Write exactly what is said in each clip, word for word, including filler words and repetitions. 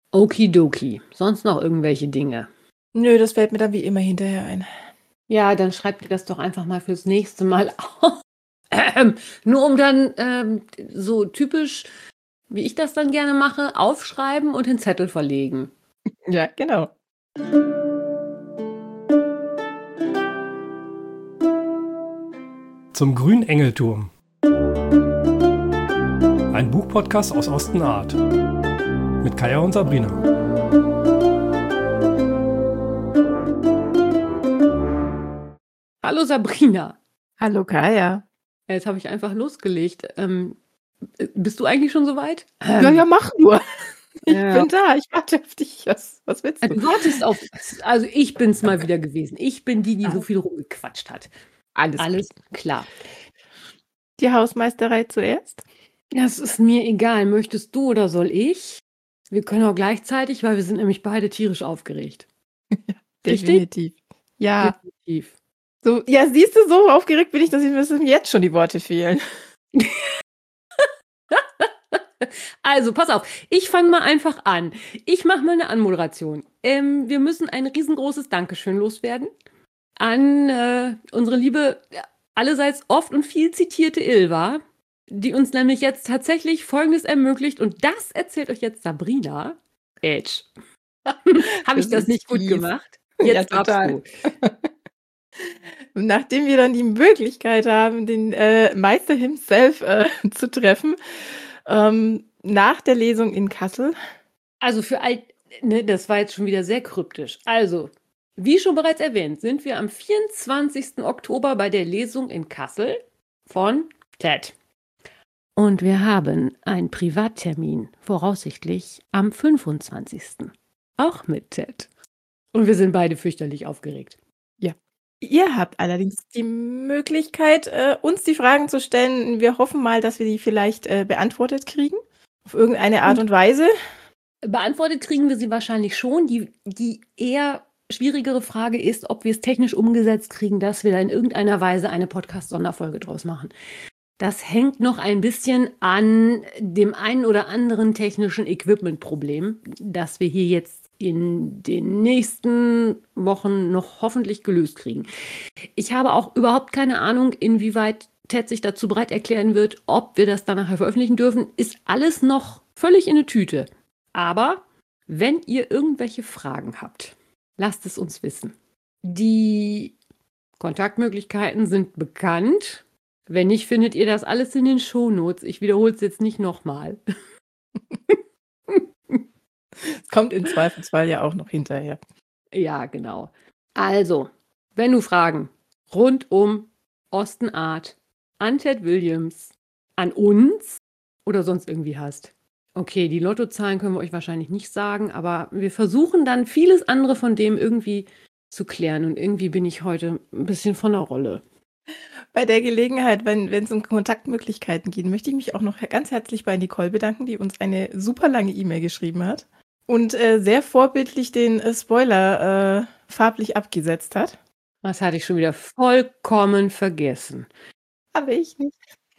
Okidoki. Sonst noch irgendwelche Dinge? Nö, das fällt mir dann wie immer hinterher ein. Ja, dann schreibt ihr das doch einfach mal fürs nächste Mal auf. Ähm, nur um dann ähm, so typisch, wie ich das dann gerne mache, aufschreiben und den Zettel verlegen. Ja, genau. Zum grünen Engelturm. Ein Buchpodcast aus Ostenart. Mit Kaya und Sabrina. Hallo Sabrina. Hallo Kaya. Jetzt habe ich einfach losgelegt. Ähm, bist du eigentlich schon soweit? Ja, ja, mach nur. Ich Ja. bin da, ich warte auf dich. Was, was willst du? Du wartest auf. Also ich bin es mal wieder gewesen. Ich bin die, die so Ah. viel rumgequatscht hat. Alles, Alles klar. Die Hausmeisterei zuerst? Das ist mir egal. Möchtest du oder soll ich? Wir können auch gleichzeitig, weil wir sind nämlich beide tierisch aufgeregt. Richtig? Definitiv. Ja. Definitiv. So, ja, siehst du, so aufgeregt bin ich, dass ich mir jetzt schon die Worte fehlen. Also, pass auf, ich fange mal einfach an. Ich mache mal eine Anmoderation. Ähm, wir müssen ein riesengroßes Dankeschön loswerden an äh, unsere liebe, ja, allerseits oft und viel zitierte Ilva, die uns nämlich jetzt tatsächlich Folgendes ermöglicht. Und das erzählt euch jetzt Sabrina. Edge. Habe ich Das das ist nicht gut fies. gemacht? Ja, Jetzt total. darfst du. Und nachdem wir dann die Möglichkeit haben, den äh, Meister himself äh, zu treffen, ähm, nach der Lesung in Kassel. Also für all, ne, das war jetzt schon wieder sehr kryptisch. Also, wie schon bereits erwähnt, sind wir am vierundzwanzigsten Oktober bei der Lesung in Kassel von Ted. Und wir haben einen Privattermin, voraussichtlich am fünfundzwanzigsten Auch mit Ted. Und wir sind beide fürchterlich aufgeregt. Ihr habt allerdings die Möglichkeit, äh, uns die Fragen zu stellen. Wir hoffen mal, dass wir die vielleicht äh, beantwortet kriegen. Auf irgendeine Art Und- und Weise. Beantwortet kriegen wir sie wahrscheinlich schon. Die, die eher schwierigere Frage ist, ob wir es technisch umgesetzt kriegen, dass wir da in irgendeiner Weise eine Podcast-Sonderfolge draus machen. Das hängt noch ein bisschen an dem einen oder anderen technischen Equipment-Problem, das wir hier jetzt in den nächsten Wochen noch hoffentlich gelöst kriegen. Ich habe auch überhaupt keine Ahnung, inwieweit Ted sich dazu bereit erklären wird, ob wir das dann nachher veröffentlichen dürfen. Ist alles noch völlig in der Tüte. Aber wenn ihr irgendwelche Fragen habt, lasst es uns wissen. Die Kontaktmöglichkeiten sind bekannt. Wenn nicht, findet ihr das alles in den Shownotes. Ich wiederhole es jetzt nicht nochmal. Es kommt im Zweifelsfall ja auch noch hinterher. Ja, genau. Also, wenn du Fragen rund um Ostenart, an Ted Williams, an uns oder sonst irgendwie hast. Okay, die Lottozahlen können wir euch wahrscheinlich nicht sagen, aber wir versuchen dann vieles andere von dem irgendwie zu klären. Und irgendwie bin ich heute ein bisschen von der Rolle. Bei der Gelegenheit, wenn es um Kontaktmöglichkeiten geht, möchte ich mich auch noch ganz herzlich bei Nicole bedanken, die uns eine super lange E-Mail geschrieben hat und äh, sehr vorbildlich den äh, Spoiler äh, farblich abgesetzt hat. Das hatte ich schon wieder vollkommen vergessen. Aber ich nicht.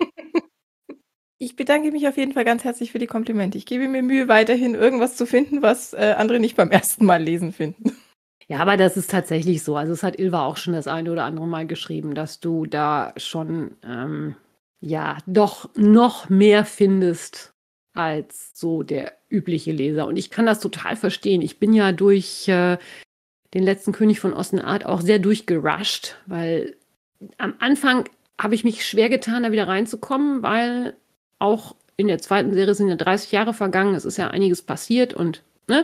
Ich bedanke mich auf jeden Fall ganz herzlich für die Komplimente. Ich gebe mir Mühe, weiterhin irgendwas zu finden, was äh, andere nicht beim ersten Mal lesen finden. Ja, aber das ist tatsächlich so. Also es hat Ilva auch schon das eine oder andere Mal geschrieben, dass du da schon ähm, ja doch noch mehr findest als so der übliche Leser. Und ich kann das total verstehen. Ich bin ja durch äh, den letzten König von Ostenart auch sehr durchgerusht, weil am Anfang habe ich mich schwer getan, da wieder reinzukommen, weil auch in der zweiten Serie sind ja dreißig Jahre vergangen. Es ist ja einiges passiert und ne.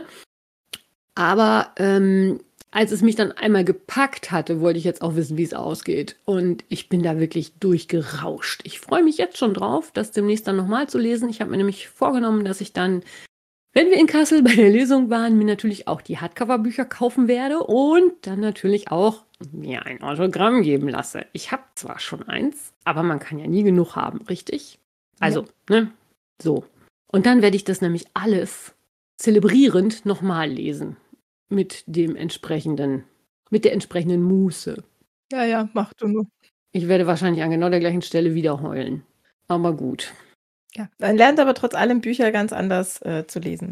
Aber ähm, als es mich dann einmal gepackt hatte, wollte ich jetzt auch wissen, wie es ausgeht. Und ich bin da wirklich durchgerauscht. Ich freue mich jetzt schon drauf, das demnächst dann nochmal zu lesen. Ich habe mir nämlich vorgenommen, dass ich dann, wenn wir in Kassel bei der Lesung waren, mir natürlich auch die Hardcover-Bücher kaufen werde und dann natürlich auch mir ein Autogramm geben lasse. Ich habe zwar schon eins, aber man kann ja nie genug haben, richtig? Also, ja. ne? So. Und dann werde ich das nämlich alles zelebrierend nochmal lesen. Mit dem entsprechenden, mit der entsprechenden Muße. Ja, ja, mach du nur. Ich werde wahrscheinlich an genau der gleichen Stelle wieder heulen. Aber gut. Ja, man lernt aber trotz allem Bücher ganz anders äh, zu lesen.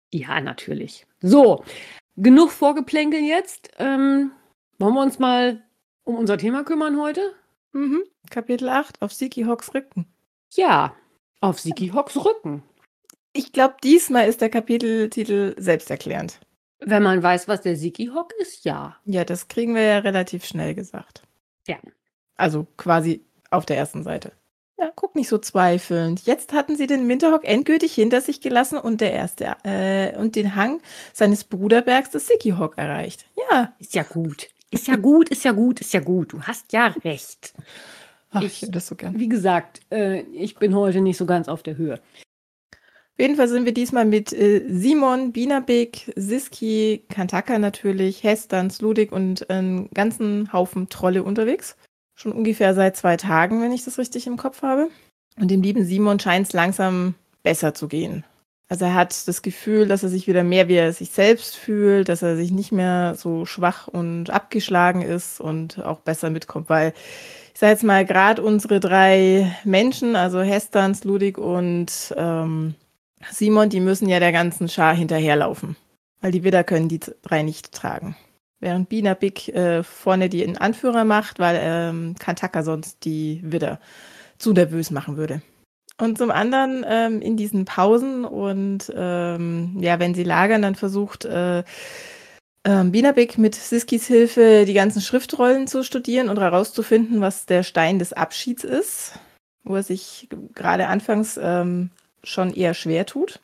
Ja, natürlich. So, genug Vorgeplänkel jetzt. Ähm, wollen wir uns mal um unser Thema kümmern heute? Mhm. Kapitel acht, auf Siki Hawks Rücken. Ja, auf Siki Hawks Rücken. Ich glaube, diesmal ist der Kapiteltitel selbsterklärend. Wenn man weiß, was der Siki Hawk ist, ja. Ja, das kriegen wir ja relativ schnell gesagt. Ja. Also quasi auf der ersten Seite. Ja, guck nicht so zweifelnd. Jetzt hatten sie den Winterhawk endgültig hinter sich gelassen und der erste äh, und den Hang seines Bruderbergs des Siki Hawk erreicht. Ja. Ist ja gut. Ist ja gut, ist ja gut, ist ja gut. Du hast ja recht. Ach, ich ich das so gern. Wie gesagt, äh, ich bin heute nicht so ganz auf der Höhe. Auf jeden Fall sind wir diesmal mit äh, Simon, Binabik, Siski, Kantaka natürlich, Hestan, Sludik und einen ganzen Haufen Trolle unterwegs. Schon ungefähr seit zwei Tagen, wenn ich das richtig im Kopf habe. Und dem lieben Simon scheint es langsam besser zu gehen. Also er hat das Gefühl, dass er sich wieder mehr wie er sich selbst fühlt, dass er sich nicht mehr so schwach und abgeschlagen ist und auch besser mitkommt, weil ich sage jetzt mal, gerade unsere drei Menschen, also Hestan, Sludik und ähm, Simon, die müssen ja der ganzen Schar hinterherlaufen, weil die Widder können die drei nicht tragen. Während Binabik äh, vorne die Anführer macht, weil ähm, Kantaka sonst die Widder zu nervös machen würde. Und zum anderen ähm, in diesen Pausen und ähm, ja, wenn sie lagern, dann versucht äh, ähm, Binabik mit Siskis Hilfe die ganzen Schriftrollen zu studieren und herauszufinden, was der Stein des Abschieds ist, wo er sich gerade anfangs ähm, schon eher schwer tut.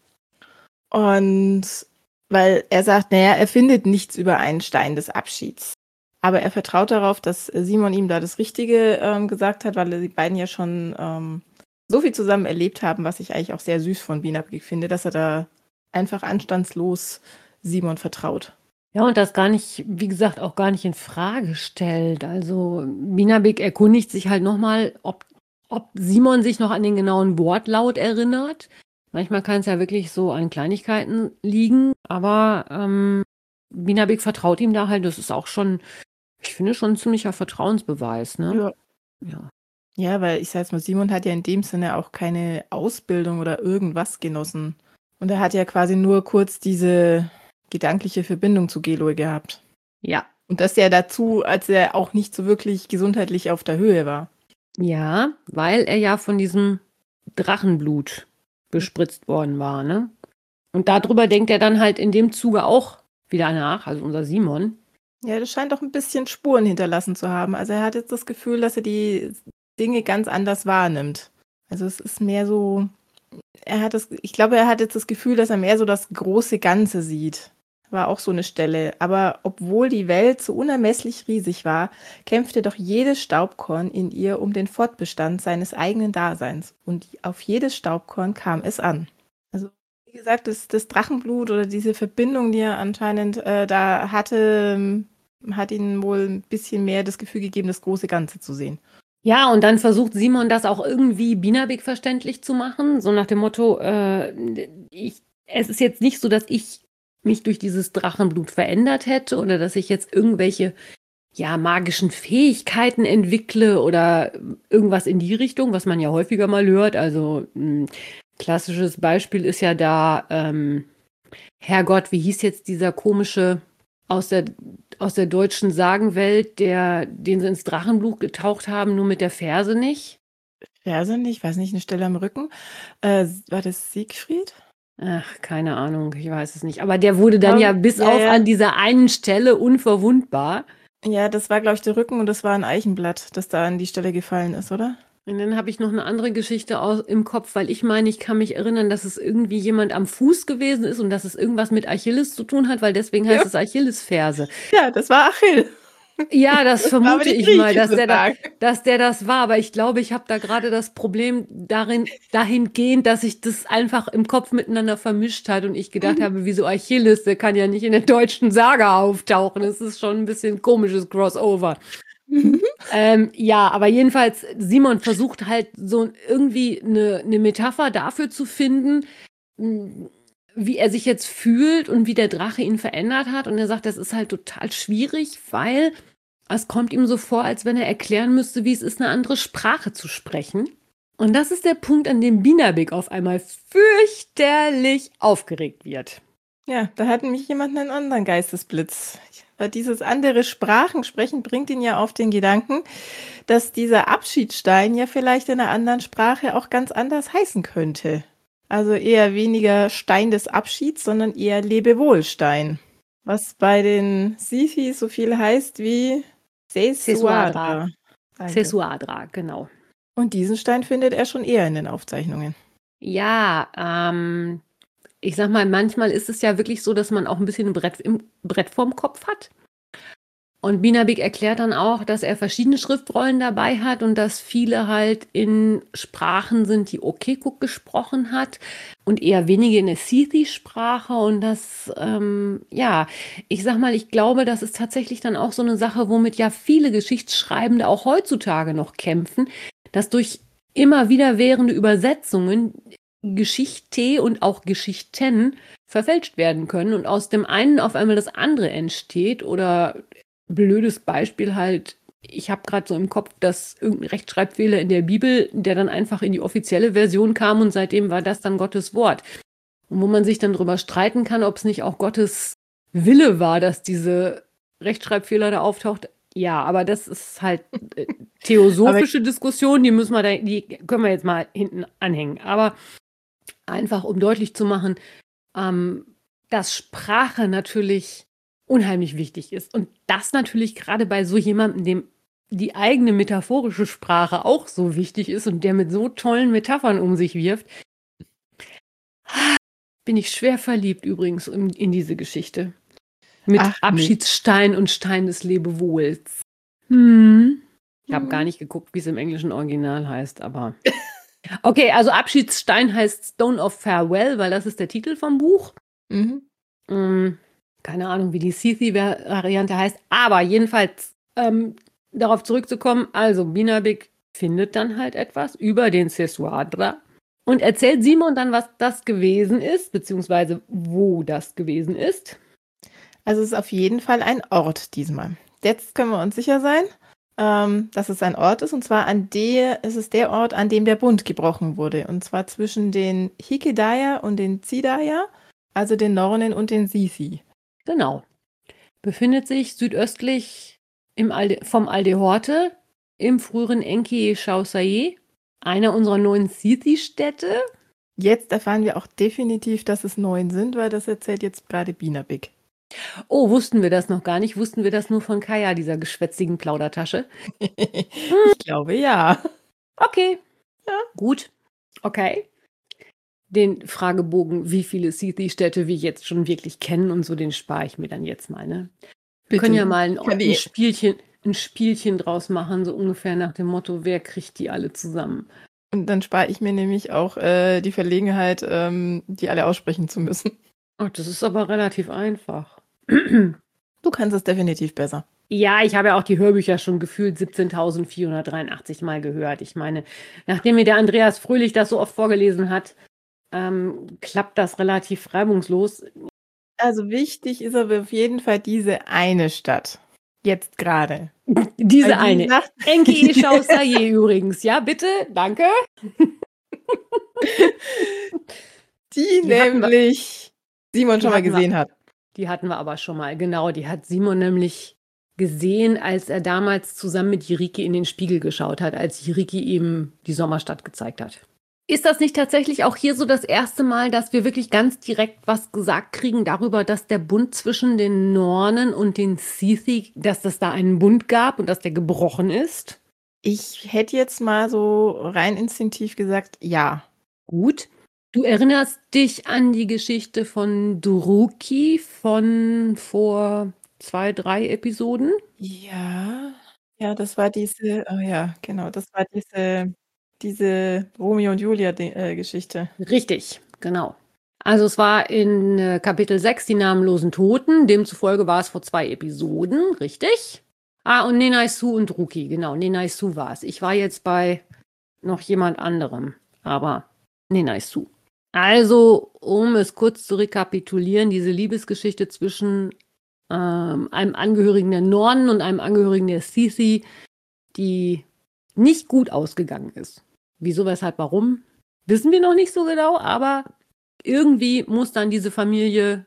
Und weil er sagt, naja, er findet nichts über einen Stein des Abschieds. Aber er vertraut darauf, dass Simon ihm da das Richtige ähm, gesagt hat, weil die beiden ja schon ähm, so viel zusammen erlebt haben, was ich eigentlich auch sehr süß von Binabik finde, dass er da einfach anstandslos Simon vertraut. Ja, und das gar nicht, wie gesagt, auch gar nicht in Frage stellt. Also Binabik erkundigt sich halt nochmal, ob, ob Simon sich noch an den genauen Wortlaut erinnert. Manchmal kann es ja wirklich so an Kleinigkeiten liegen, aber ähm, Binabik vertraut ihm da halt, das ist auch schon, ich finde, schon ein ziemlicher Vertrauensbeweis, ne? Ja. Ja. Ja, weil ich sag jetzt mal, Simon hat ja in dem Sinne auch keine Ausbildung oder irgendwas genossen. Und er hat ja quasi nur kurz diese gedankliche Verbindung zu Geloi gehabt. Ja. Und das ja dazu, als er auch nicht so wirklich gesundheitlich auf der Höhe war. Ja, weil er ja von diesem Drachenblut bespritzt worden war, ne? Und darüber denkt er dann halt in dem Zuge auch wieder nach, also unser Simon. Ja, das scheint doch ein bisschen Spuren hinterlassen zu haben. Also er hat jetzt das Gefühl, dass er die Dinge ganz anders wahrnimmt. Also es ist mehr so, er hat das, ich glaube, er hat jetzt das Gefühl, dass er mehr so das große Ganze sieht. War auch so eine Stelle. Aber obwohl die Welt so unermesslich riesig war, kämpfte doch jedes Staubkorn in ihr um den Fortbestand seines eigenen Daseins. Und auf jedes Staubkorn kam es an. Also wie gesagt, das, das Drachenblut oder diese Verbindung, die er anscheinend äh, da hatte, hat ihm wohl ein bisschen mehr das Gefühl gegeben, das große Ganze zu sehen. Ja, und dann versucht Simon das auch irgendwie Binabik verständlich zu machen, so nach dem Motto, äh, ich, es ist jetzt nicht so, dass ich mich durch dieses Drachenblut verändert hätte oder dass ich jetzt irgendwelche ja, magischen Fähigkeiten entwickle oder irgendwas in die Richtung, was man ja häufiger mal hört. Also ein klassisches Beispiel ist ja da, ähm, Herrgott, wie hieß jetzt dieser komische aus der, aus der deutschen Sagenwelt, der, den sie ins Drachenblut getaucht haben, nur mit der Ferse nicht? Ferse nicht, ich weiß nicht, eine Stelle am Rücken. Äh, war das Siegfried? Ach, keine Ahnung, ich weiß es nicht. Aber der wurde dann Oh, ja bis ja, auf ja. an dieser einen Stelle unverwundbar. Ja, das war, glaube ich, der Rücken und das war ein Eichenblatt, das da an die Stelle gefallen ist, oder? Und dann habe ich noch eine andere Geschichte aus, im Kopf, weil ich meine, ich kann mich erinnern, dass es irgendwie jemand am Fuß gewesen ist und dass es irgendwas mit Achilles zu tun hat, weil deswegen heißt Ja. es Achillesferse. Ja, das war Achill. Ja, das, Das war aber vermute die ich mal, dass griechische der, da, Sage. dass der das war. Aber ich glaube, ich habe da gerade das Problem darin, dahingehend, dass sich das einfach im Kopf miteinander vermischt hat und ich gedacht Mhm. habe, wieso Achilles, der kann ja nicht in der deutschen Sage auftauchen. Das ist schon ein bisschen komisches Crossover. Ähm, ja, aber jedenfalls, Simon versucht halt so irgendwie eine, eine Metapher dafür zu finden, mh, wie er sich jetzt fühlt und wie der Drache ihn verändert hat. Und er sagt, das ist halt total schwierig, weil es kommt ihm so vor, als wenn er erklären müsste, wie es ist, eine andere Sprache zu sprechen. Und das ist der Punkt, an dem Binabik auf einmal fürchterlich aufgeregt wird. Ja, da hat nämlich jemand einen anderen Geistesblitz. Weil dieses andere Sprachensprechen bringt ihn ja auf den Gedanken, dass dieser Abschiedsstein ja vielleicht in einer anderen Sprache auch ganz anders heißen könnte. Also eher weniger Stein des Abschieds, sondern eher Lebewohlstein. Was bei den Sithis so viel heißt wie Sesuadra. Danke. Sesuadra, genau. Und diesen Stein findet er schon eher in den Aufzeichnungen. Ja, ähm, ich sag mal, manchmal ist es ja wirklich so, dass man auch ein bisschen ein Brett, im Brett vorm Kopf hat. Und Binabik erklärt dann auch, dass er verschiedene Schriftrollen dabei hat und dass viele halt in Sprachen sind, die Okekuk gesprochen hat und eher wenige in der Sithi-Sprache. Und das, ähm, ja, ich sag mal, ich glaube, das ist tatsächlich dann auch so eine Sache, womit ja viele Geschichtsschreibende auch heutzutage noch kämpfen, dass durch immer wiederkehrende Übersetzungen Geschichte und auch Geschichten verfälscht werden können und aus dem einen auf einmal das andere entsteht. Oder blödes Beispiel halt, ich habe gerade so im Kopf, dass irgendein Rechtschreibfehler in der Bibel, der dann einfach in die offizielle Version kam und seitdem war das dann Gottes Wort. Und wo man sich dann drüber streiten kann, ob es nicht auch Gottes Wille war, dass diese Rechtschreibfehler da auftaucht. Ja, aber das ist halt äh, theosophische Diskussion, die müssen wir da, die können wir jetzt mal hinten anhängen. Aber einfach, um deutlich zu machen, ähm, dass Sprache natürlich unheimlich wichtig ist. Und das natürlich gerade bei so jemandem, dem die eigene metaphorische Sprache auch so wichtig ist und der mit so tollen Metaphern um sich wirft, bin ich schwer verliebt übrigens in, in diese Geschichte. Mit Ach, Abschiedsstein und Stein des Lebewohls. Hm. Ich habe Hm. gar nicht geguckt, wie es im englischen Original heißt, aber okay, also Abschiedsstein heißt Stone of Farewell, weil das ist der Titel vom Buch. Mhm. Ähm, keine Ahnung, wie die Sithi-Variante heißt, aber jedenfalls ähm, darauf zurückzukommen, also Binabik findet dann halt etwas über den Sesuadra und erzählt Simon dann, was das gewesen ist, beziehungsweise wo das gewesen ist. Also es ist auf jeden Fall ein Ort diesmal. Jetzt können wir uns sicher sein, ähm, dass es ein Ort ist, und zwar an der, es ist der Ort, an dem der Bund gebrochen wurde, und zwar zwischen den Hikedaya und den Zidaya, also den Nornen und den Sithi. Genau. Befindet sich südöstlich im Alde, vom Aldehorte im früheren Enki Chausaye, einer unserer neuen Sithi-Städte. Jetzt erfahren wir auch definitiv, dass es neun sind, weil das erzählt jetzt gerade Binabik. Oh, wussten wir das noch gar nicht? Wussten wir das nur von Kaya, dieser geschwätzigen Plaudertasche? Ich glaube, ja. Okay. Ja. Gut. Okay. Den Fragebogen, wie viele Sithi-Städte wir jetzt schon wirklich kennen und so, den spare ich mir dann jetzt mal, ne? Wir können ja mal ein, ein, Spielchen, ein Spielchen draus machen, so ungefähr nach dem Motto, wer kriegt die alle zusammen? Und dann spare ich mir nämlich auch äh, die Verlegenheit, ähm, die alle aussprechen zu müssen. Ach, das ist aber relativ einfach. Du kannst es definitiv besser. Ja, ich habe ja auch die Hörbücher schon gefühlt siebzehntausendvierhundertdreiundachtzig Mal gehört. Ich meine, nachdem mir der Andreas Fröhlich das so oft vorgelesen hat, ähm, klappt das relativ reibungslos. Also wichtig ist aber auf jeden Fall diese eine Stadt. Jetzt gerade. Diese Weil die eine. sagt- Enki Chausaye übrigens. Ja, bitte, danke. Die, Die hatten wir- nämlich Simon die schon mal hatten wir- gesehen hat. Die hatten wir aber schon mal. Genau, die hat Simon nämlich gesehen, als er damals zusammen mit Jiriki in den Spiegel geschaut hat, als Jiriki ihm die Sommerstadt gezeigt hat. Ist das nicht tatsächlich auch hier so das erste Mal, dass wir wirklich ganz direkt was gesagt kriegen darüber, dass der Bund zwischen den Nornen und den Sithi, dass das da einen Bund gab und dass der gebrochen ist? Ich hätte jetzt mal so rein instinktiv gesagt, ja. Gut. Du erinnerst dich an die Geschichte von Druki von vor zwei, drei Episoden? Ja. Ja, das war diese, oh ja, genau, das war diese, diese Romeo und Julia-Geschichte. Richtig, genau. Also es war in äh, Kapitel sechs die namenlosen Toten, demzufolge war es vor zwei Episoden, richtig? Ah, und Nenaisu und Druki, genau, Nenaisu war es. Ich war jetzt bei noch jemand anderem, aber Nenaisu. Also, um es kurz zu rekapitulieren, diese Liebesgeschichte zwischen ähm, einem Angehörigen der Nornen und einem Angehörigen der Sithi, die nicht gut ausgegangen ist. Wieso, weshalb, warum? Wissen wir noch nicht so genau, aber irgendwie muss dann diese Familie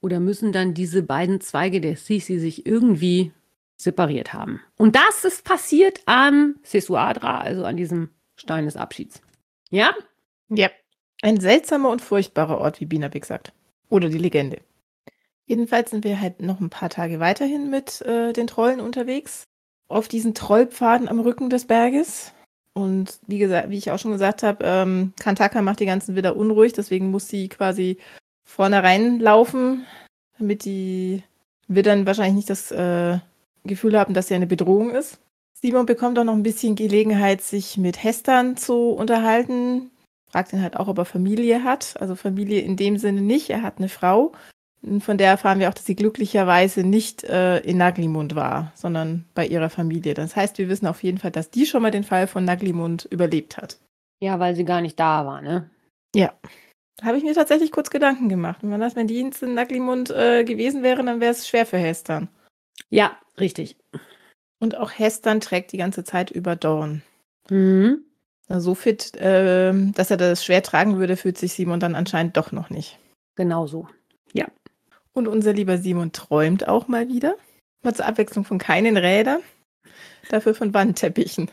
oder müssen dann diese beiden Zweige der Sisi sich irgendwie separiert haben. Und das ist passiert am Sesuadra, also an diesem Stein des Abschieds. Ja? Ja. Ein seltsamer und furchtbarer Ort, wie Binabik sagt. Oder die Legende. Jedenfalls sind wir halt noch ein paar Tage weiterhin mit äh, den Trollen unterwegs. Auf diesen Trollpfaden am Rücken des Berges. Und wie gesagt, wie ich auch schon gesagt habe, ähm, Kantaka macht die ganzen wieder unruhig, deswegen muss sie quasi vorne reinlaufen, damit die Widdern wahrscheinlich nicht das äh, Gefühl haben, dass sie eine Bedrohung ist. Simon bekommt auch noch ein bisschen Gelegenheit, sich mit Hestan zu unterhalten. Fragt ihn halt auch, ob er Familie hat. Also Familie in dem Sinne nicht, er hat eine Frau. Und von der erfahren wir auch, dass sie glücklicherweise nicht äh, in Naglimund war, sondern bei ihrer Familie. Das heißt, wir wissen auf jeden Fall, dass die schon mal den Fall von Naglimund überlebt hat. Ja, weil sie gar nicht da war, ne? Ja. Da habe ich mir tatsächlich kurz Gedanken gemacht. Wenn, man das, wenn die in Naglimund äh, gewesen wäre, dann wäre es schwer für Hestan. Ja, richtig. Und auch Hestan trägt die ganze Zeit über Dorn. Mhm. So fit, äh, dass er das schwer tragen würde, fühlt sich Simon dann anscheinend doch noch nicht. Genau so. Ja. Und unser lieber Simon träumt auch mal wieder. Mal zur Abwechslung von keinen Rädern, dafür von Wandteppichen.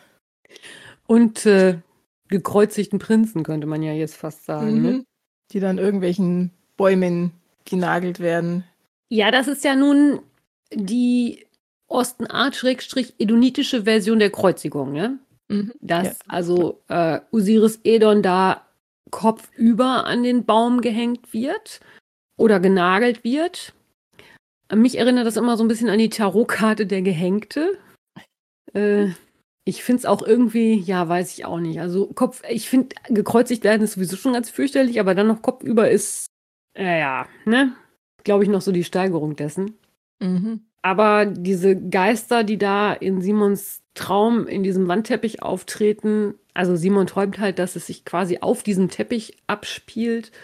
Und äh, gekreuzigten Prinzen, könnte man ja jetzt fast sagen. Mhm. Ne? Die dann irgendwelchen Bäumen genagelt werden. Ja, das ist ja nun die Ostenart-edonitische Version der Kreuzigung, ne? Mhm. Dass Ja. also äh, Osiris Edon da kopfüber an den Baum gehängt wird oder genagelt wird. Mich erinnert das immer so ein bisschen an die Tarotkarte der Gehängte. Äh, ich finde es auch irgendwie, ja, weiß ich auch nicht. Also Kopf, ich finde, gekreuzigt werden ist sowieso schon ganz fürchterlich, aber dann noch kopfüber ist, äh, ja, ne? Glaube ich, noch so die Steigerung dessen. Mhm. Aber diese Geister, die da in Simons Traum in diesem Wandteppich auftreten, also Simon träumt halt, dass es sich quasi auf diesem Teppich abspielt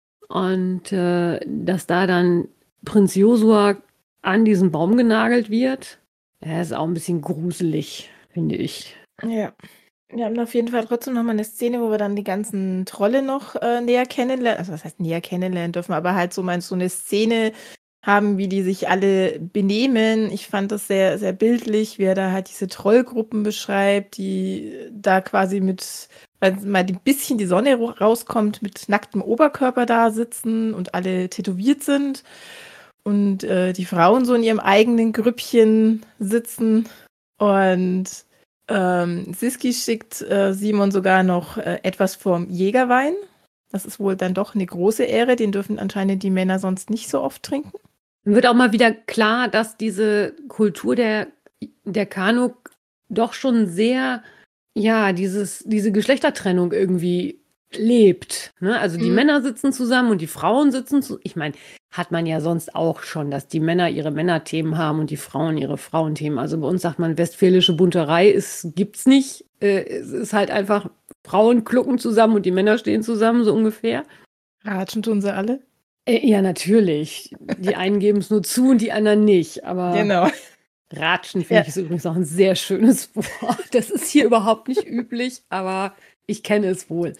und äh, dass da dann Prinz Josua an diesen Baum genagelt wird. Das ist auch ein bisschen gruselig, finde ich. Ja. Wir haben auf jeden Fall trotzdem nochmal eine Szene, wo wir dann die ganzen Trolle noch äh, näher kennenlernen. Also was heißt näher kennenlernen dürfen, aber halt so mal so eine Szene haben, wie die sich alle benehmen. Ich fand das sehr, sehr bildlich, wie er da halt diese Trollgruppen beschreibt, die da quasi mit, weil mal ein bisschen die Sonne rauskommt, mit nacktem Oberkörper da sitzen und alle tätowiert sind. Und äh, die Frauen so in ihrem eigenen Grüppchen sitzen. Und ähm, Siski schickt äh, Simon sogar noch äh, etwas vom Jägerwein. Das ist wohl dann doch eine große Ehre. Den dürfen anscheinend die Männer sonst nicht so oft trinken. Dann wird auch mal wieder klar, dass diese Kultur der, der Kanuk doch schon sehr, ja, dieses, diese Geschlechtertrennung irgendwie lebt. Ne? Also die Mhm. Männer sitzen zusammen und die Frauen sitzen zusammen. Ich meine, hat man ja sonst auch schon, dass die Männer ihre Männerthemen haben und die Frauen ihre Frauenthemen. Also bei uns sagt man, westfälische Bunterei ist, gibt's nicht. Äh, es ist halt einfach, Frauen klucken zusammen und die Männer stehen zusammen, so ungefähr. Ratschen tun sie alle. Äh, ja, natürlich. Die einen geben es nur zu und die anderen nicht. Aber Genau. Ratschen finde Ja. ich ist übrigens auch ein sehr schönes Wort. Das ist hier überhaupt nicht üblich, aber ich kenne es wohl.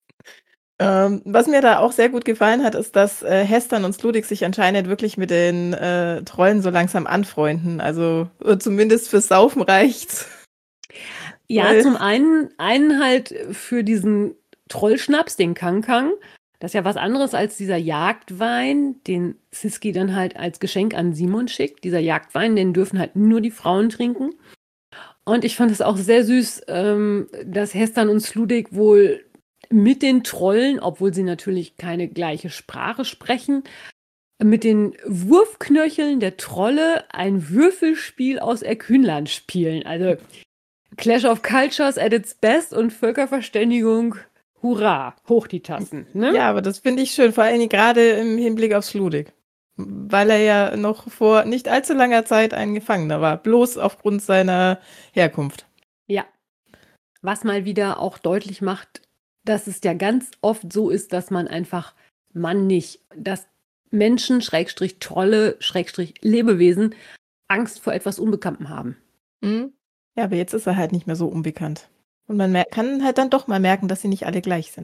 Ähm, was mir da auch sehr gut gefallen hat, ist, dass äh, Hestan und Sludig sich anscheinend wirklich mit den äh, Trollen so langsam anfreunden. Also äh, zumindest fürs Saufen reicht's. Ja, Weil- zum einen, einen halt für diesen Trollschnaps, den Kankang. Das ist ja was anderes als dieser Jagdwein, den Siski dann halt als Geschenk an Simon schickt. Dieser Jagdwein, den dürfen halt nur die Frauen trinken. Und ich fand es auch sehr süß, ähm, dass Hestan und Sludig wohl mit den Trollen, obwohl sie natürlich keine gleiche Sprache sprechen, mit den Wurfknöcheln der Trolle ein Würfelspiel aus Erkünland spielen. Also Clash of Cultures at its best und Völkerverständigung, hurra, hoch die Tassen. Ne? Ja, aber das finde ich schön, vor allem gerade im Hinblick auf Sludig. Weil er ja noch vor nicht allzu langer Zeit ein Gefangener war, bloß aufgrund seiner Herkunft. Ja. Was mal wieder auch deutlich macht, dass es ja ganz oft so ist, dass man einfach Mann nicht, dass Menschen, Schrägstrich Trolle, Schrägstrich Lebewesen Angst vor etwas Unbekanntem haben. Mhm. Ja, aber jetzt ist er halt nicht mehr so unbekannt. Und man mer- kann halt dann doch mal merken, dass sie nicht alle gleich sind.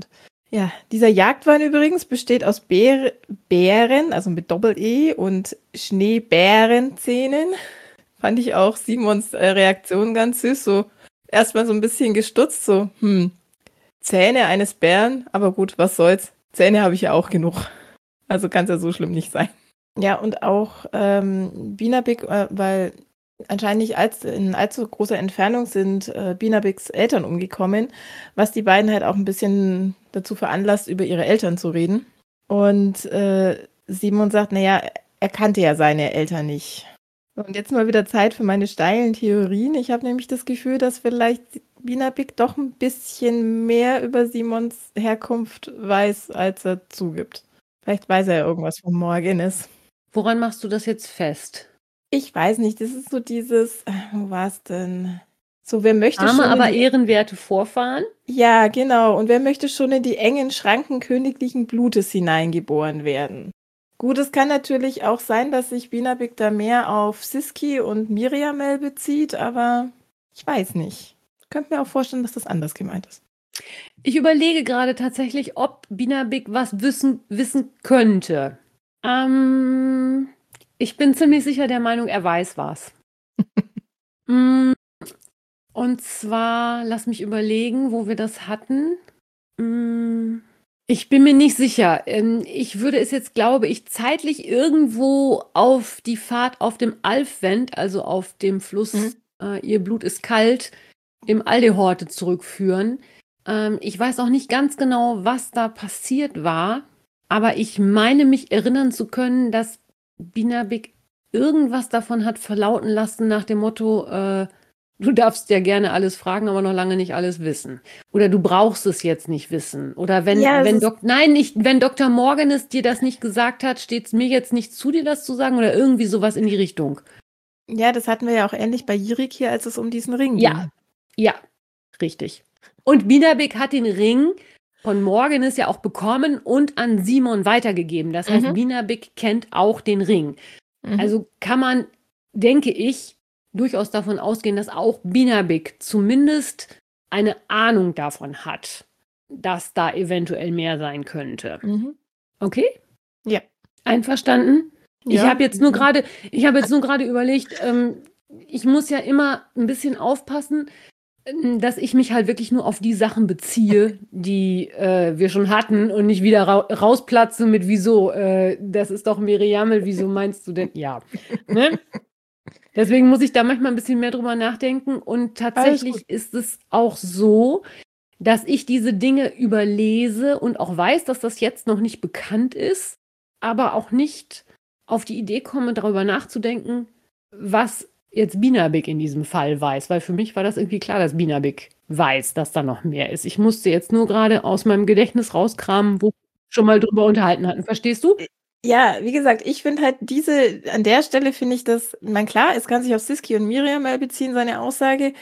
Ja, dieser Jagdwein übrigens besteht aus Beer, Beeren, also mit Doppel-E und Schneebärenzähnen. Fand ich auch Simons äh, Reaktion ganz süß. So erstmal so ein bisschen gestutzt, so, hm, Zähne eines Bären, aber gut, was soll's. Zähne habe ich ja auch genug. Also kann es ja so schlimm nicht sein. Ja, und auch ähm, Binabik, äh, weil anscheinend nicht allzu, in allzu großer Entfernung sind äh, Binabiks Eltern umgekommen, was die beiden halt auch ein bisschen dazu veranlasst, über ihre Eltern zu reden. Und äh, Simon sagt, naja, er kannte ja seine Eltern nicht. Und jetzt mal wieder Zeit für meine steilen Theorien. Ich habe nämlich das Gefühl, dass vielleicht Binabik doch ein bisschen mehr über Simons Herkunft weiß, als er zugibt. Vielleicht weiß er ja irgendwas von Morgenes. Woran machst du das jetzt fest? Ich weiß nicht, das ist so dieses, äh, wo war es denn? So, wer möchte Arme, schon in aber die, ehrenwerte Vorfahren? ja, genau, und wer möchte schon in die engen Schranken königlichen Blutes hineingeboren werden? Gut, es kann natürlich auch sein, dass sich Binabik da mehr auf Siski und Miriamel bezieht, aber ich weiß nicht. Ich könnte mir auch vorstellen, dass das anders gemeint ist. Ich überlege gerade tatsächlich, ob Binabik was wissen, wissen könnte. Ähm, ich bin ziemlich sicher der Meinung, er weiß was. Mm, Und zwar, lass mich überlegen, wo wir das hatten. Mm, Ich bin mir nicht sicher. Ähm, Ich würde es jetzt, glaube ich, zeitlich irgendwo auf die Fahrt auf dem Alfvent, also auf dem Fluss Mhm. äh, Ihr Blut ist kalt, im Aldehorte zurückführen. Ähm, ich weiß auch nicht ganz genau, was da passiert war, aber ich meine mich erinnern zu können, dass Binabik irgendwas davon hat verlauten lassen nach dem Motto, äh, du darfst ja gerne alles fragen, aber noch lange nicht alles wissen. Oder du brauchst es jetzt nicht wissen. Oder wenn, Ja, es wenn ist- Dok nein, nicht, wenn Doktor Morgenes dir das nicht gesagt hat, steht es mir jetzt nicht zu, dir das zu sagen oder irgendwie sowas in die Richtung. Ja, das hatten wir ja auch ähnlich bei Jirik hier, als es um diesen Ring Ja, ging. ja, richtig. Und Binabik hat den Ring von Morgenes ja auch bekommen und an Simon weitergegeben. Das heißt, Mhm. Binabik kennt auch den Ring. Mhm. Also kann man, denke ich, durchaus davon ausgehen, dass auch Binabik zumindest eine Ahnung davon hat, dass da eventuell mehr sein könnte. Mhm. Okay? Ja. Einverstanden? Ich Ja. habe jetzt nur gerade, ich habe jetzt nur gerade überlegt, ähm, ich muss ja immer ein bisschen aufpassen, ähm, dass ich mich halt wirklich nur auf die Sachen beziehe, die äh, wir schon hatten und nicht wieder ra rausplatze mit wieso, äh, das ist doch Miriamel, wieso meinst du denn? Ja. Ne? Deswegen muss ich da manchmal ein bisschen mehr drüber nachdenken und tatsächlich ist es auch so, dass ich diese Dinge überlese und auch weiß, dass das jetzt noch nicht bekannt ist, aber auch nicht auf die Idee komme, darüber nachzudenken, was jetzt Binabik in diesem Fall weiß, weil für mich war das irgendwie klar, dass Binabik weiß, dass da noch mehr ist. Ich musste jetzt nur gerade aus meinem Gedächtnis rauskramen, wo wir schon mal drüber unterhalten hatten. Verstehst du? Ja, wie gesagt, ich finde halt diese, an der Stelle finde ich das, mein klar, es kann sich auf Siski und Miriam mal beziehen, seine Aussage,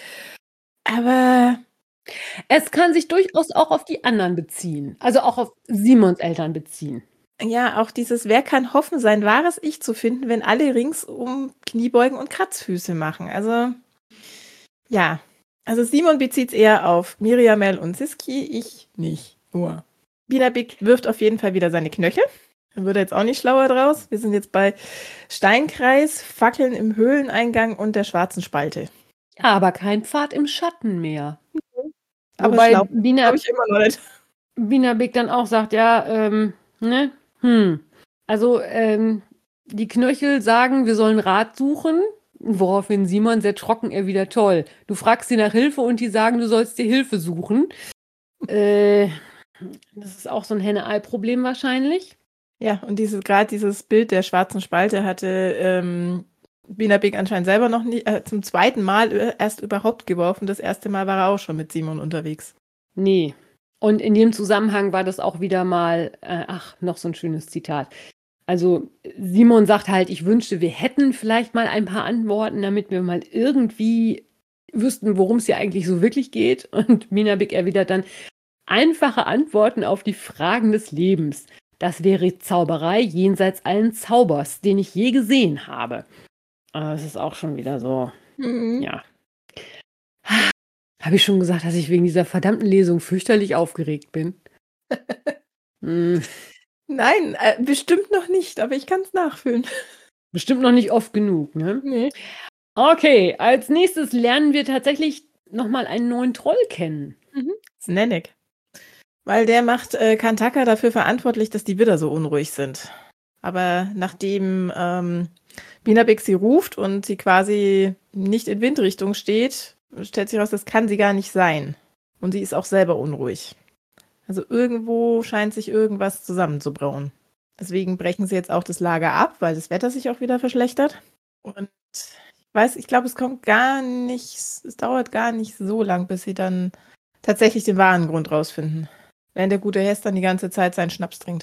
aber Es kann sich durchaus auch auf die anderen beziehen, also auch auf Simons Eltern beziehen. ja, auch dieses, wer kann hoffen, sein wahres Ich zu finden, wenn alle ringsum Kniebeugen und Kratzfüße machen. Also, ja. Also Simon bezieht es eher auf Miriamel und Siski, ich nicht. Nur. Binabik wirft auf jeden Fall wieder seine Knöchel. Dann wird er jetzt auch nicht schlauer draus. Wir sind jetzt bei Steinkreis, Fackeln im Höhleneingang und der schwarzen Spalte. Ja, aber kein Pfad im Schatten mehr. Aber Wobei schlau Bina, glaube ich immer noch nicht. Binabik dann auch sagt, ja, ähm, ne, hm. Also, ähm, die Knöchel sagen, wir sollen Rat suchen, woraufhin Simon sehr trocken erwidert, toll. Du fragst sie nach Hilfe und die sagen, du sollst dir Hilfe suchen. äh, das ist auch so ein Henne-Ei-Problem wahrscheinlich. Ja, und dieses gerade dieses Bild der schwarzen Spalte hatte ähm, Binabik anscheinend selber noch nie, äh, zum zweiten Mal äh, erst überhaupt geworfen. Das erste Mal war er auch schon mit Simon unterwegs. Nee. Und in dem Zusammenhang war das auch wieder mal, äh, ach, noch so ein schönes Zitat. Also Simon sagt halt, ich wünschte, wir hätten vielleicht mal ein paar Antworten, damit wir mal irgendwie wüssten, worum es hier eigentlich so wirklich geht. Und Binabik erwidert dann, einfache Antworten auf die Fragen des Lebens. Das wäre Zauberei jenseits allen Zaubers, den ich je gesehen habe. Aber es ist auch schon wieder so, Mhm. ja. Habe ich schon gesagt, dass ich wegen dieser verdammten Lesung fürchterlich aufgeregt bin? Hm, Nein, äh, bestimmt noch nicht, aber ich kann es nachfühlen. bestimmt noch nicht oft genug, ne? Nee. Okay, als nächstes lernen wir tatsächlich nochmal einen neuen Troll kennen. Mhm. Snanek. Weil der macht äh, Kantaka dafür verantwortlich, dass die Widder so unruhig sind. Aber nachdem ähm, Binabik sie ruft und sie quasi nicht in Windrichtung steht, stellt sich raus, das kann sie gar nicht sein. Und sie ist auch selber unruhig. Also irgendwo scheint sich irgendwas zusammenzubrauen. Deswegen brechen sie jetzt auch das Lager ab, weil das Wetter sich auch wieder verschlechtert. Und ich weiß, ich glaube, es kommt gar nicht, es dauert gar nicht so lang, bis sie dann tatsächlich den wahren Grund rausfinden. Während der gute Hess dann die ganze Zeit seinen Schnaps trinkt.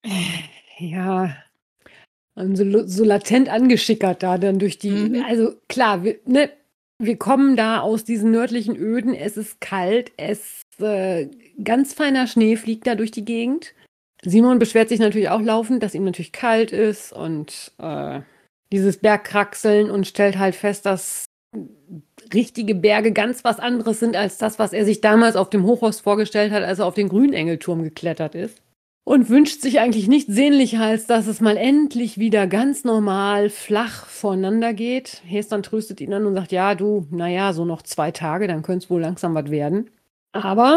Ja, und so, so latent angeschickert da dann durch die. Mhm. Also klar, wir, ne, wir kommen da aus diesen nördlichen Öden. Es ist kalt, es äh, ganz feiner Schnee fliegt da durch die Gegend. Simon beschwert sich natürlich auch laufend, dass ihm natürlich kalt ist und äh, dieses Bergkraxeln und stellt halt fest, dass richtige Berge ganz was anderes sind als das, was er sich damals auf dem Hochhorst vorgestellt hat, als er auf den Grünengelturm geklettert ist. Und wünscht sich eigentlich nichts sehnlicher, als dass es mal endlich wieder ganz normal flach voneinander geht. Heston tröstet ihn dann und sagt, ja, du, naja, so noch zwei Tage, dann könnte es wohl langsam was werden. Aber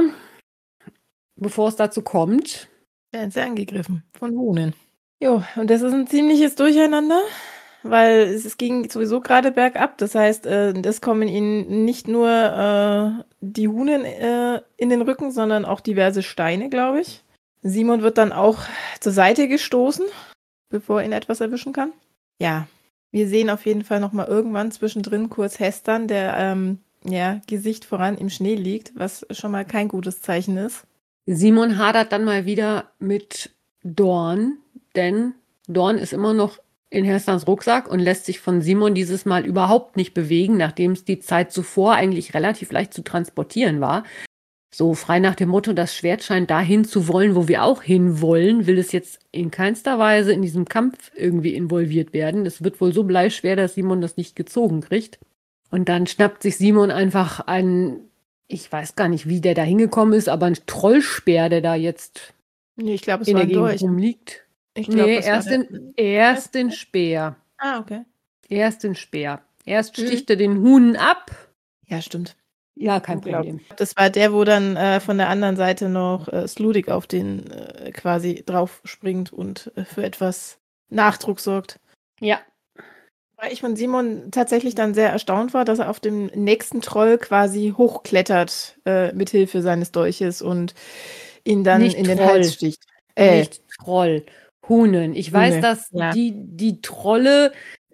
bevor es dazu kommt, werden sie angegriffen von Hunen. Jo, und das ist ein ziemliches Durcheinander, weil es ging sowieso gerade bergab. Das heißt, äh, das kommen ihnen nicht nur äh, die Hunen äh, in den Rücken, sondern auch diverse Steine, glaube ich. Simon wird dann auch zur Seite gestoßen, bevor er ihn etwas erwischen kann. Ja, wir sehen auf jeden Fall nochmal irgendwann zwischendrin kurz Heston, der ähm, ja, Gesicht voran im Schnee liegt, was schon mal kein gutes Zeichen ist. Simon hadert dann mal wieder mit Dorn, denn Dorn ist immer noch in Hestons Rucksack und lässt sich von Simon dieses Mal überhaupt nicht bewegen, nachdem es die Zeit zuvor eigentlich relativ leicht zu transportieren war. So frei nach dem Motto, das Schwert scheint dahin zu wollen, wo wir auch hinwollen, will es jetzt in keinster Weise in diesem Kampf irgendwie involviert werden. Es wird wohl so bleischwer, dass Simon das nicht gezogen kriegt. Und dann schnappt sich Simon einfach einen, ich weiß gar nicht, wie der da hingekommen ist, aber ein Trollspeer, der da jetzt Nee, ich glaube, es in war der ein Gegend Dolch. rumliegt. Ich glaub, Nee, das war erst der- den, erst den Speer. Ah, okay. Erst den Speer. Erst Mhm. sticht er den Huhn ab. Ja, stimmt. Ja, kein Unglaublich. Problem. Das war der, wo dann äh, von der anderen Seite noch äh, Sludig auf den äh, quasi drauf springt und äh, für etwas Nachdruck sorgt. Ja. Weil ich von Simon tatsächlich dann sehr erstaunt war, dass er auf dem nächsten Troll quasi hochklettert äh, mithilfe seines Dolches und ihn dann Nicht in den Troll. Hals sticht. Äh, Nicht Troll. Huhnen. Ich weiß, Hune, dass ja. die, die Trolle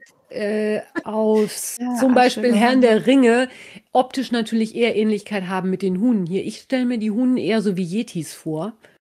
äh, aus Ja, zum Beispiel Asche, Herrn der Ringe optisch natürlich eher Ähnlichkeit haben mit den Huhnen hier. Ich stelle mir die Huhnen eher so wie Yetis vor.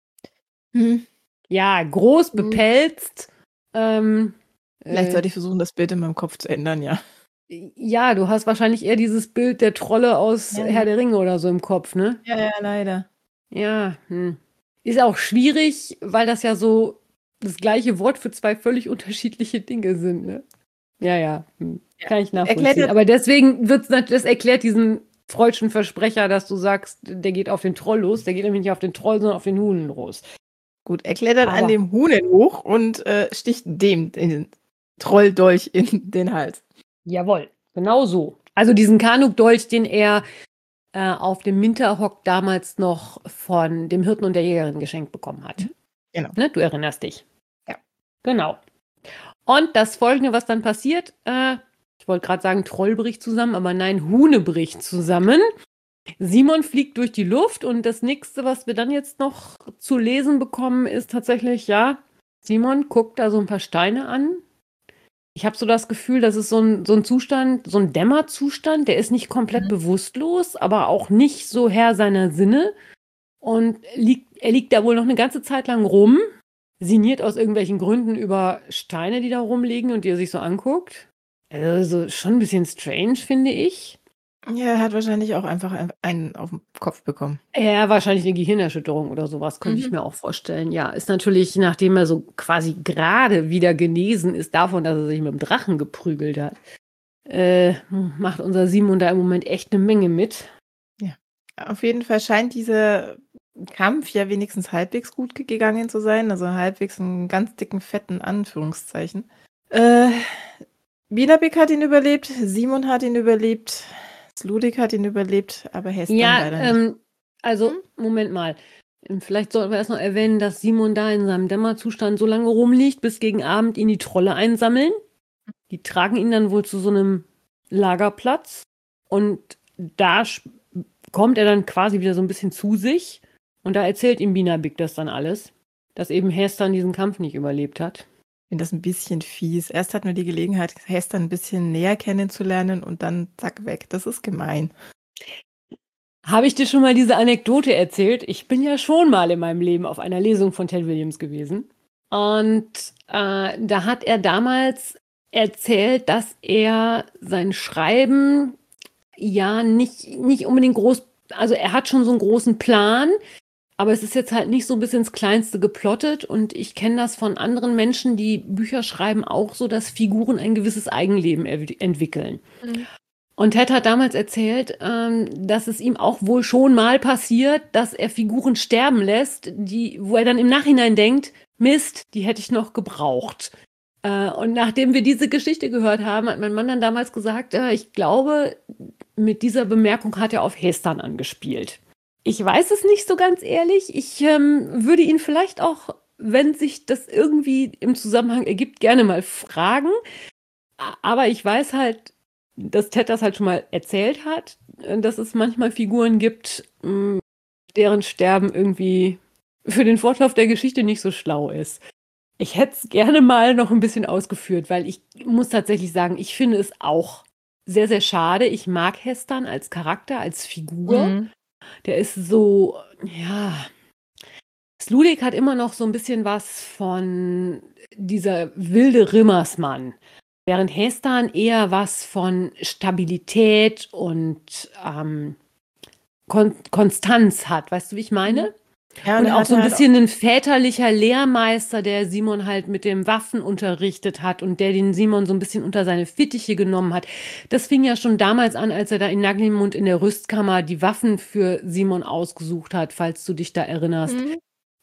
Hm. Ja, groß, Hm. bepelzt. Ähm, Vielleicht äh, sollte ich versuchen, das Bild in meinem Kopf zu ändern, ja. ja, du hast wahrscheinlich eher dieses Bild der Trolle aus Ja. Herr der Ringe oder so im Kopf, ne? Ja, ja, leider. Ja, hm. Ist auch schwierig, weil das ja so das gleiche Wort für zwei völlig unterschiedliche Dinge sind, ne? Ja, ja, hm. Kann ich nachvollziehen. Erklärt- Aber deswegen wird's nat- das erklärt diesen freudschen Versprecher, dass du sagst, der geht auf den Troll los. Der geht nämlich nicht auf den Troll, sondern auf den Huhn los. Gut, er klettert Aber- an dem Huhnen hoch und äh, sticht dem den Trolldolch in den Hals. Jawohl, genau so. Also diesen Kanuk-Dolch, den er äh, auf dem Minterhock damals noch von dem Hirten und der Jägerin geschenkt bekommen hat. Genau. Ne? Du erinnerst dich. Ja. Genau. Und das Folgende, was dann passiert, äh, ich wollte gerade sagen, Troll bricht zusammen, aber nein, Hune bricht zusammen. Simon fliegt durch die Luft und das nächste, was wir dann jetzt noch zu lesen bekommen, ist tatsächlich, ja, Simon guckt da so ein paar Steine an. Ich habe so das Gefühl, das ist so ein, so ein Zustand, so ein Dämmerzustand, der ist nicht komplett Mhm. bewusstlos, aber auch nicht so Herr seiner Sinne. Und liegt, er liegt da wohl noch eine ganze Zeit lang rum, sinniert aus irgendwelchen Gründen über Steine, die da rumliegen und die er sich so anguckt. Also schon ein bisschen strange, finde ich. Ja, er hat wahrscheinlich auch einfach ein- einen auf den Kopf bekommen. Ja, wahrscheinlich eine Gehirnerschütterung oder sowas, könnte ich Mhm. mir auch vorstellen. Ja, ist natürlich, nachdem er so quasi gerade wieder genesen ist davon, dass er sich mit dem Drachen geprügelt hat, äh, macht unser Simon da im Moment echt eine Menge mit. Auf jeden Fall scheint diese Kampf ja wenigstens halbwegs gut gegangen zu sein, also halbwegs einen ganz dicken, fetten Anführungszeichen. Äh, Binabik hat ihn überlebt, Simon hat ihn überlebt, Sludik hat ihn überlebt, aber Hestan Ja, leider nicht. ähm, also, Hm? Moment mal. Ähm, Vielleicht sollten wir erst noch erwähnen, dass Simon da in seinem Dämmerzustand so lange rumliegt, bis gegen Abend ihn die Trolle einsammeln. Die tragen ihn dann wohl zu so einem Lagerplatz. Und da sch- kommt er dann quasi wieder so ein bisschen zu sich. Und da erzählt ihm Binabik das dann alles, dass eben Hestan diesen Kampf nicht überlebt hat. Ich finde das ein bisschen fies. Erst hatten wir die Gelegenheit, Hestan ein bisschen näher kennenzulernen und dann zack, weg. Das ist gemein. Habe ich dir schon mal diese Anekdote erzählt? Ich bin ja schon mal in meinem Leben auf einer Lesung von Ted Williams gewesen. Und äh, da hat er damals erzählt, dass er sein Schreiben ja nicht, nicht unbedingt groß, also er hat schon so einen großen Plan, aber es ist jetzt halt nicht so bis ins Kleinste geplottet. Und ich kenne das von anderen Menschen, die Bücher schreiben, auch so, dass Figuren ein gewisses Eigenleben er- entwickeln. Mhm. Und Ted hat damals erzählt, ähm, dass es ihm auch wohl schon mal passiert, dass er Figuren sterben lässt, die, wo er dann im Nachhinein denkt, Mist, die hätte ich noch gebraucht. Äh, und nachdem wir diese Geschichte gehört haben, hat mein Mann dann damals gesagt, äh, ich glaube, mit dieser Bemerkung hat er auf Hestan angespielt. Ich weiß es nicht so ganz ehrlich. Ich ähm, würde ihn vielleicht auch, wenn sich das irgendwie im Zusammenhang ergibt, gerne mal fragen. A- Aber ich weiß halt, dass Ted das halt schon mal erzählt hat, äh, dass es manchmal Figuren gibt, mh, deren Sterben irgendwie für den Fortlauf der Geschichte nicht so schlau ist. Ich hätte es gerne mal noch ein bisschen ausgeführt, weil ich muss tatsächlich sagen, ich finde es auch sehr, sehr schade. Ich mag Hestan als Charakter, als Figur. Mhm. Der ist so, ja. Sludik hat immer noch so ein bisschen was von dieser wilde Rimmersmann. Während Hestan eher was von Stabilität und ähm, Kon Konstanz hat. Weißt du, wie ich meine? Ja, Und er auch hatte so ein halt bisschen ein väterlicher Lehrmeister, der Simon halt mit dem Waffen unterrichtet hat und der den Simon so ein bisschen unter seine Fittiche genommen hat. Das fing ja schon damals an, als er da in Naglimund in der Rüstkammer die Waffen für Simon ausgesucht hat, falls du dich da erinnerst. Mhm.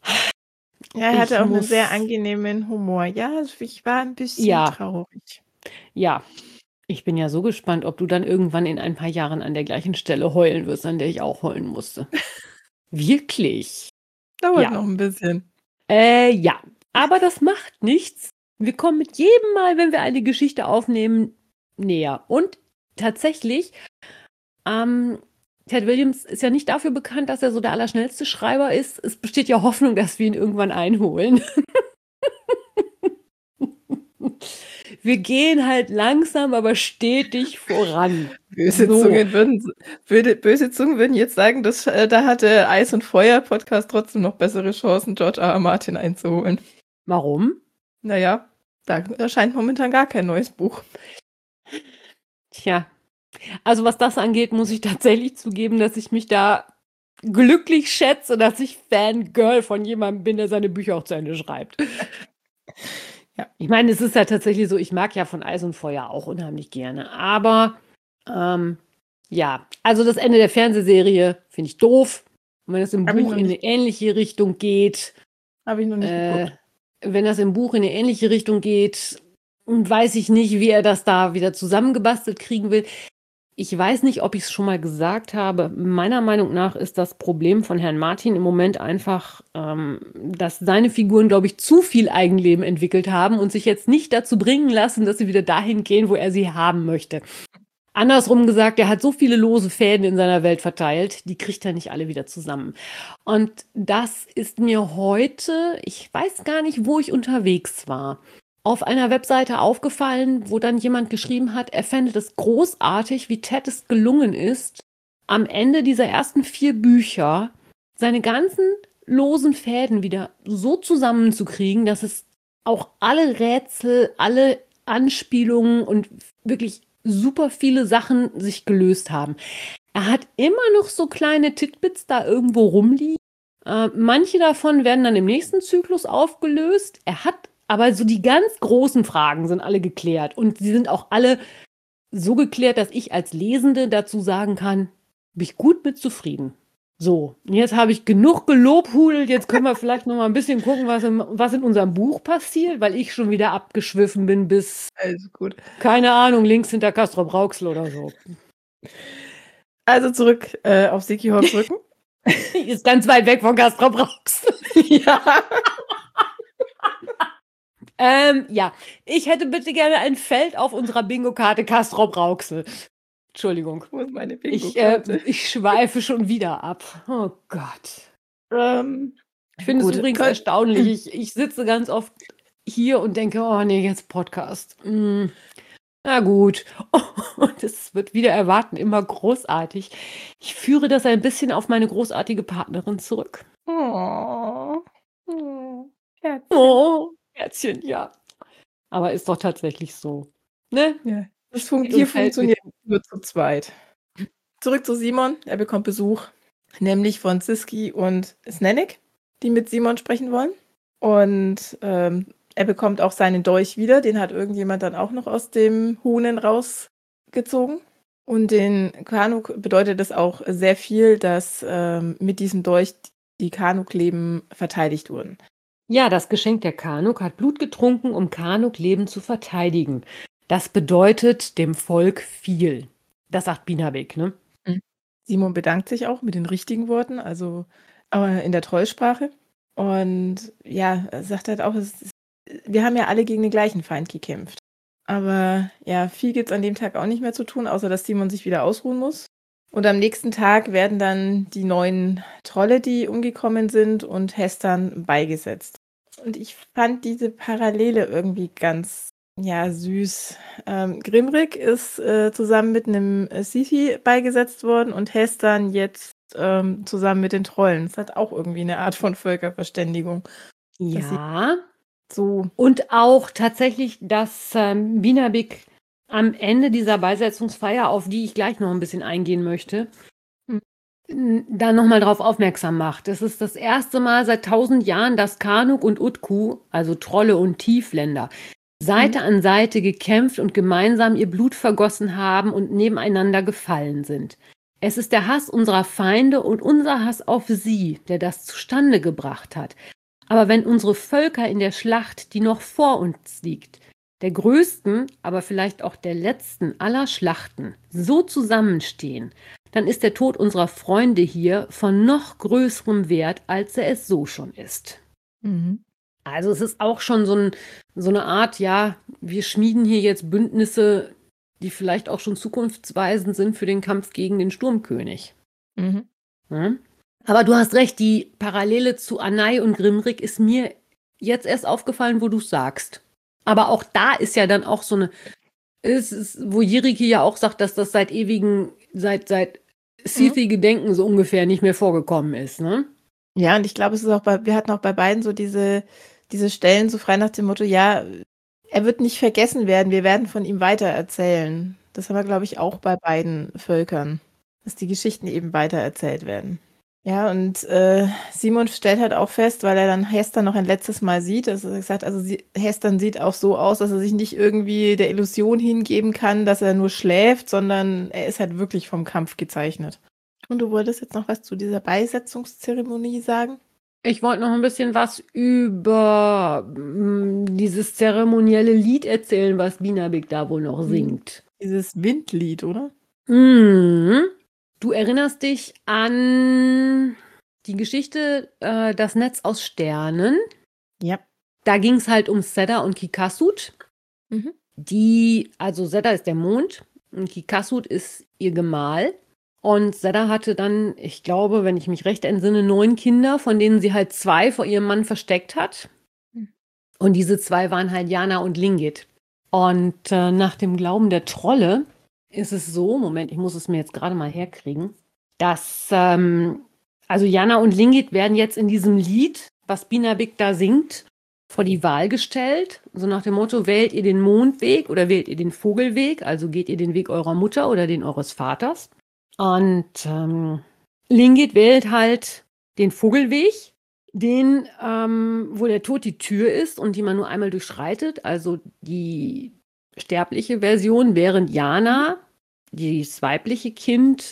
Ja, er Ich hatte auch einen muss- sehr angenehmen Humor. Ja, ich war ein bisschen Ja. traurig. Ja, ich bin ja so gespannt, ob du dann irgendwann in ein paar Jahren an der gleichen Stelle heulen wirst, an der ich auch heulen musste. Wirklich? Dauert Ja. noch ein bisschen. Äh, ja. Aber das macht nichts. Wir kommen mit jedem Mal, wenn wir eine Geschichte aufnehmen, näher. Und tatsächlich, ähm, Ted Williams ist ja nicht dafür bekannt, dass er so der allerschnellste Schreiber ist. Es besteht ja Hoffnung, dass wir ihn irgendwann einholen. Wir gehen halt langsam, aber stetig voran. Böse, So. Zungen würden, würde, böse Zungen würden jetzt sagen, dass äh, da hatte Eis und Feuer Podcast trotzdem noch bessere Chancen, George R. R. Martin einzuholen. Warum? Naja, da erscheint momentan gar kein neues Buch. Tja, also was das angeht, muss ich tatsächlich zugeben, dass ich mich da glücklich schätze, dass ich Fangirl von jemandem bin, der seine Bücher auch zu Ende schreibt. Ja. Ich meine, es ist ja tatsächlich so, ich mag ja von Eis und Feuer auch unheimlich gerne. Aber ähm, ja, also das Ende der Fernsehserie finde ich doof. Und wenn es im Hab ich Buch noch in nicht- eine ähnliche Richtung geht, Habe ich noch nicht äh, geguckt. wenn das im Buch in eine ähnliche Richtung geht, weiß ich nicht, wie er das da wieder zusammengebastelt kriegen will. Ich weiß nicht, ob ich es schon mal gesagt habe. Meiner Meinung nach ist das Problem von Herrn Martin im Moment einfach, ähm, dass seine Figuren, glaube ich, zu viel Eigenleben entwickelt haben und sich jetzt nicht dazu bringen lassen, dass sie wieder dahin gehen, wo er sie haben möchte. Andersrum gesagt, er hat so viele lose Fäden in seiner Welt verteilt, die kriegt er nicht alle wieder zusammen. Und das ist mir heute, ich weiß gar nicht, wo ich unterwegs war, auf einer Webseite aufgefallen, wo dann jemand geschrieben hat, er fände es großartig, wie Ted es gelungen ist, am Ende dieser ersten vier Bücher seine ganzen losen Fäden wieder so zusammenzukriegen, dass es auch alle Rätsel, alle Anspielungen und wirklich super viele Sachen sich gelöst haben. Er hat immer noch so kleine Titbits da irgendwo rumliegen. Äh, manche davon werden dann im nächsten Zyklus aufgelöst. Er hat aber so die ganz großen Fragen sind alle geklärt. Und sie sind auch alle so geklärt, dass ich als Lesende dazu sagen kann, bin ich gut mit zufrieden. So, und jetzt habe ich genug gelobhudelt. Jetzt können wir vielleicht noch mal ein bisschen gucken, was, im, was in unserem Buch passiert, weil ich schon wieder abgeschwiffen bin bis, Alles gut. keine Ahnung, links hinter Castrop Rauxel oder so. Also zurück äh, auf Siki Hawks Rücken. Ist ganz weit weg von Castrop Rauxel. Ja. ähm, ja, ich hätte bitte gerne ein Feld auf unserer Bingo-Karte Castrop Rauxel. Entschuldigung. Wo ist meine Ich, äh, Bingo-Karte? ich schweife schon wieder ab. Oh Gott. Ähm, Ich finde es gut, übrigens könnt- erstaunlich. Ich, ich sitze ganz oft hier und denke, oh nee, jetzt Podcast. Mm. Na gut. Und es wird wieder erwarten, immer großartig. Ich führe das ein bisschen auf meine großartige Partnerin zurück. Oh. Oh. Herzchen. Oh, Herzchen, ja. Aber ist doch tatsächlich so. Ne? Ja. Das fun Und hier fällt funktioniert nur zu zweit. Zurück zu Simon. Er bekommt Besuch, nämlich von Siski und Snennick, die mit Simon sprechen wollen. Und ähm, er bekommt auch seinen Dolch wieder. Den hat irgendjemand dann auch noch aus dem Huhnen rausgezogen. Und den Kanuk bedeutet es auch sehr viel, dass ähm, mit diesem Dolch die Kanuk-Leben verteidigt wurden. Ja, das Geschenk der Kanuk hat Blut getrunken, um Kanuk-Leben zu verteidigen. Das bedeutet dem Volk viel. Das sagt Binabik, ne? Simon bedankt sich auch mit den richtigen Worten, also äh, in der Trollsprache. Und ja, er sagt halt auch, es ist, wir haben ja alle gegen den gleichen Feind gekämpft. Aber ja, viel gibt es an dem Tag auch nicht mehr zu tun, außer dass Simon sich wieder ausruhen muss. Und am nächsten Tag werden dann die neuen Trolle, die umgekommen sind, und Hestern beigesetzt. Und ich fand diese Parallele irgendwie ganz, ja, süß. Ähm, Grimrick ist äh, zusammen mit einem äh, Sisi beigesetzt worden und Hestern jetzt ähm, zusammen mit den Trollen. Das hat auch irgendwie eine Art von Völkerverständigung. Ja. So. Und auch tatsächlich, dass ähm, Binabik am Ende dieser Beisetzungsfeier, auf die ich gleich noch ein bisschen eingehen möchte, Hm. n- da nochmal drauf aufmerksam macht. Es ist das erste Mal seit tausend Jahren, dass Kanuk und Utku, also Trolle und Tiefländer, Seite an Seite gekämpft und gemeinsam ihr Blut vergossen haben und nebeneinander gefallen sind. Es ist der Hass unserer Feinde und unser Hass auf sie, der das zustande gebracht hat. Aber wenn unsere Völker in der Schlacht, die noch vor uns liegt, der größten, aber vielleicht auch der letzten aller Schlachten, so zusammenstehen, dann ist der Tod unserer Freunde hier von noch größerem Wert, als er es so schon ist. Mhm. Also es ist auch schon so, ein, so eine Art, ja, wir schmieden hier jetzt Bündnisse, die vielleicht auch schon zukunftsweisend sind für den Kampf gegen den Sturmkönig. Mhm. Ja? Aber du hast recht, die Parallele zu Anai und Grimrick ist mir jetzt erst aufgefallen, wo du es sagst. Aber auch da ist ja dann auch so eine, es ist, wo Jiriki ja auch sagt, dass das seit ewigen, seit, seit Sisi-Gedenken so ungefähr nicht mehr vorgekommen ist, ne? Ja, und ich glaube, es ist auch bei, wir hatten auch bei beiden so diese, diese Stellen so frei nach dem Motto, ja, er wird nicht vergessen werden, wir werden von ihm weiter erzählen. Das haben wir, glaube ich, auch bei beiden Völkern, dass die Geschichten eben weiter erzählt werden. Ja, und äh, Simon stellt halt auch fest, weil er dann Hestern noch ein letztes Mal sieht, dass er gesagt, also sie, Hestern sieht auch so aus, dass er sich nicht irgendwie der Illusion hingeben kann, dass er nur schläft, sondern er ist halt wirklich vom Kampf gezeichnet. Und du wolltest jetzt noch was zu dieser Beisetzungszeremonie sagen? Ich wollte noch ein bisschen was über mm, dieses zeremonielle Lied erzählen, was Binabik da wohl noch singt. Dieses Windlied, oder? Mhm. Du erinnerst dich an die Geschichte äh, Das Netz aus Sternen. Ja. Da ging es halt um Sedda und Kikasut. Mhm. Die, also Sedda ist der Mond und Kikasut ist ihr Gemahl. Und Sedda hatte dann, ich glaube, wenn ich mich recht entsinne, neun Kinder, von denen sie halt zwei vor ihrem Mann versteckt hat. Mhm. Und diese zwei waren halt Jana und Lingit. Und äh, nach dem Glauben der Trolle ist es so, Moment, ich muss es mir jetzt gerade mal herkriegen, dass, ähm, also Jana und Lingit werden jetzt in diesem Lied, was Binabik da singt, vor die Wahl gestellt. So nach dem Motto, wählt ihr den Mondweg oder wählt ihr den Vogelweg, also geht ihr den Weg eurer Mutter oder den eures Vaters. Und ähm, Lingit wählt halt den Vogelweg, den, ähm, wo der Tod die Tür ist und die man nur einmal durchschreitet, also die sterbliche Version, während Jana, das weibliche Kind,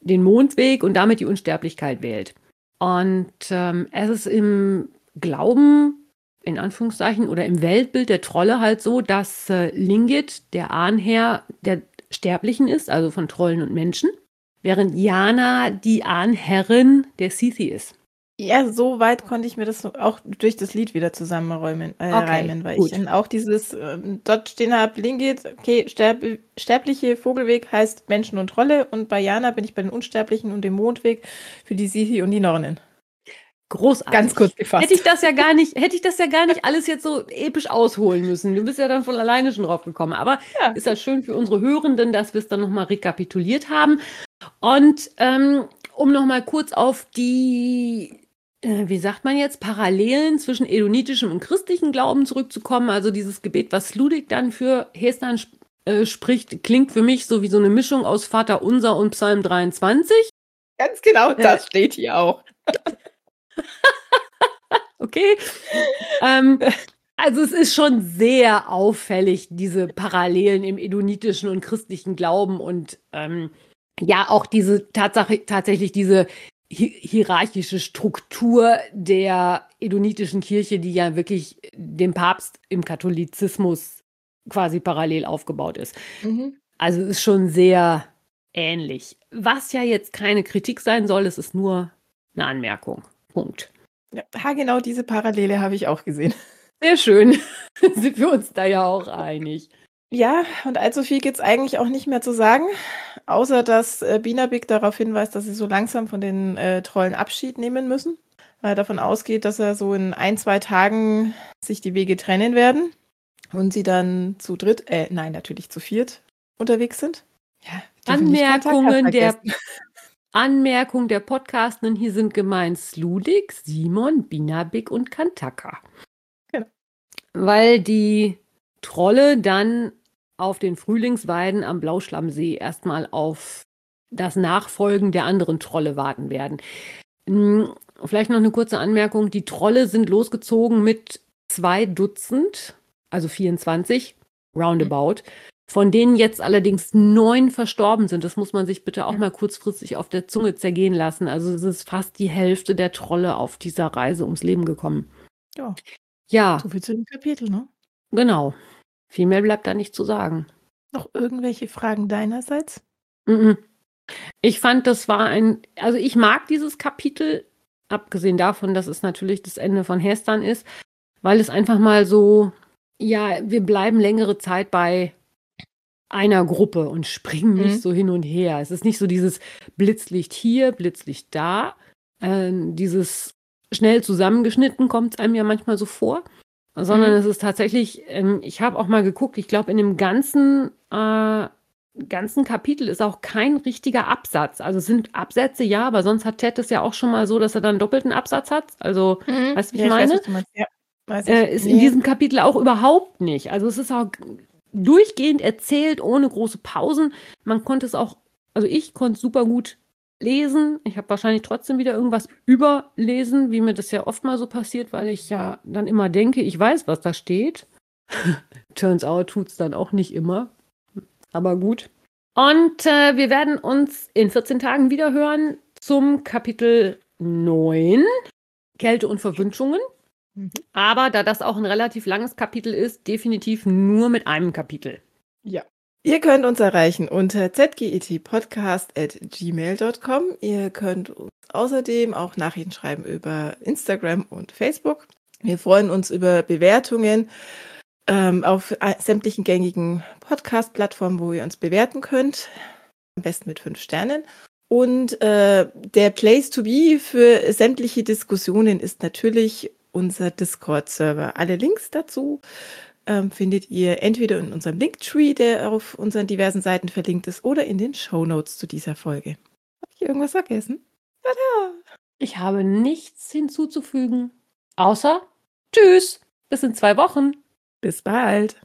den Mondweg und damit die Unsterblichkeit wählt. Und ähm, es ist im Glauben, in Anführungszeichen, oder im Weltbild der Trolle halt so, dass äh, Lingit der Ahnherr der Sterblichen ist, also von Trollen und Menschen, während Jana die Ahnherrin der Sithi ist. Ja, so weit konnte ich mir das auch durch das Lied wieder zusammenräumen, äh, Okay, reimen, weil gut. ich dann auch dieses ähm, dort stehen habe, Lingit, okay, sterb, sterbliche Vogelweg heißt Menschen und Trolle und bei Jana bin ich bei den Unsterblichen und dem Mondweg für die Sithi und die Nornen. Großartig. Ganz kurz gefasst. Hätte ich das ja gar nicht, hätte ich das ja gar nicht alles jetzt so episch ausholen müssen. Du bist ja dann von alleine schon drauf gekommen. Aber Ja. ist ja schön für unsere Hörenden, dass wir es dann nochmal rekapituliert haben. Und ähm, um nochmal kurz auf die, äh, wie sagt man jetzt, Parallelen zwischen edonitischem und christlichem Glauben zurückzukommen. Also dieses Gebet, was Ludig dann für Hestan sp äh, spricht, klingt für mich so wie so eine Mischung aus Vater Unser und Psalm dreiundzwanzig. Ganz genau, das steht hier auch. Okay. ähm, also es ist schon sehr auffällig, diese Parallelen im edonitischen und christlichen Glauben und ähm, ja auch diese Tatsache, tatsächlich diese hi hierarchische Struktur der edonitischen Kirche, die ja wirklich dem Papst im Katholizismus quasi parallel aufgebaut ist. Mhm. Also es ist schon sehr ähnlich. Was ja jetzt keine Kritik sein soll, es ist nur eine Anmerkung. Punkt. Ja, genau diese Parallele habe ich auch gesehen. Sehr schön. Sind wir uns da ja auch einig. Ja, und allzu viel gibt es eigentlich auch nicht mehr zu sagen, außer dass äh, Binabik darauf hinweist, dass sie so langsam von den äh, Trollen Abschied nehmen müssen, weil er davon ausgeht, dass er so in ein, zwei Tagen sich die Wege trennen werden und sie dann zu dritt, äh, nein, natürlich zu viert unterwegs sind. Ja, Anmerkungen der Anmerkung der Podcastenden, hier sind gemeint Sludig, Simon, Binabik und Kantaka. Genau. Weil die Trolle dann auf den Frühlingsweiden am Blauschlammsee erstmal auf das Nachfolgen der anderen Trolle warten werden. Hm, vielleicht noch eine kurze Anmerkung. Die Trolle sind losgezogen mit zwei Dutzend, also vierundzwanzig, roundabout. Von denen jetzt allerdings neun verstorben sind. Das muss man sich bitte auch mal kurzfristig auf der Zunge zergehen lassen. Also es ist fast die Hälfte der Trolle auf dieser Reise ums Leben gekommen. Ja. Ja. So viel zu dem Kapitel, ne? Genau. Viel mehr bleibt da nicht zu sagen. Noch irgendwelche Fragen deinerseits? Mm-mm. Ich fand, das war ein, also ich mag dieses Kapitel, abgesehen davon, dass es natürlich das Ende von Hestan ist, weil es einfach mal so, ja, wir bleiben längere Zeit bei einer Gruppe und springen nicht Mhm. so hin und her. Es ist nicht so dieses Blitzlicht hier, Blitzlicht da. Äh, dieses schnell zusammengeschnitten kommt es einem ja manchmal so vor. Sondern Mhm. es ist tatsächlich, ähm, ich habe auch mal geguckt, ich glaube, in dem ganzen, äh, ganzen Kapitel ist auch kein richtiger Absatz. Also es sind Absätze, ja, aber sonst hat Ted es ja auch schon mal so, dass er dann einen doppelten Absatz hat. Also, Mhm. weißt du, wie Ja, ich ich weiß, meine? was du meinst. Ja, weiß ich. Äh, ist in Nee. diesem Kapitel auch überhaupt nicht. Also es ist auch durchgehend erzählt, ohne große Pausen. Man konnte es auch, also ich konnte es super gut lesen. Ich habe wahrscheinlich trotzdem wieder irgendwas überlesen, wie mir das ja oft mal so passiert, weil ich ja dann immer denke, ich weiß, was da steht. Turns out tut's dann auch nicht immer. Aber gut. Und äh, wir werden uns in vierzehn Tagen wieder hören zum Kapitel neun, Kälte und Verwünschungen. Mhm. Aber da das auch ein relativ langes Kapitel ist, definitiv nur mit einem Kapitel. Ja. Ihr könnt uns erreichen unter z g e t podcast at gmail dot com. Ihr könnt uns außerdem auch Nachrichten schreiben über Instagram und Facebook. Wir freuen uns über Bewertungen ähm, auf äh, sämtlichen gängigen Podcast-Plattformen, wo ihr uns bewerten könnt. Am besten mit fünf Sternen. Und äh, der Place to be für sämtliche Diskussionen ist natürlich unser Discord-Server. Alle Links dazu ähm, findet ihr entweder in unserem Linktree, der auf unseren diversen Seiten verlinkt ist, oder in den Shownotes zu dieser Folge. Habe ich irgendwas vergessen? Tada! Ich habe nichts hinzuzufügen, außer Tschüss, bis in zwei Wochen. Bis bald!